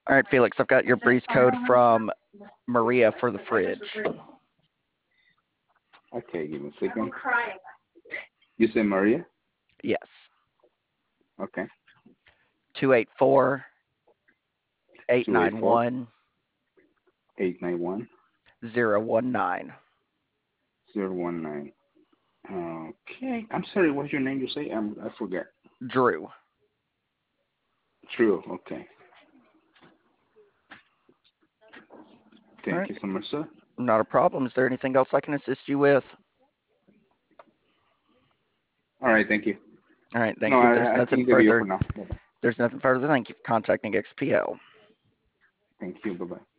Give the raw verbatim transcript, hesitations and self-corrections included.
All right, Felix, I've got your breeze code from Maria for the fridge. Okay, give me a second. You say Maria? Yes. Okay. two eight four, eight Two eight nine four one, eight nine one zero one nine. zero one nine. Okay. I'm sorry. What's your name? You say? I'm, I forget. Drew. True. Okay. All Thank right, you so much, sir. not a problem. Is there anything else I can assist you with? All right. Thank you. All right, No, thank you. If there's I, I nothing think the video for further, now. Bye-bye. there's nothing further. Thank you for contacting X P L. Thank you. Bye bye.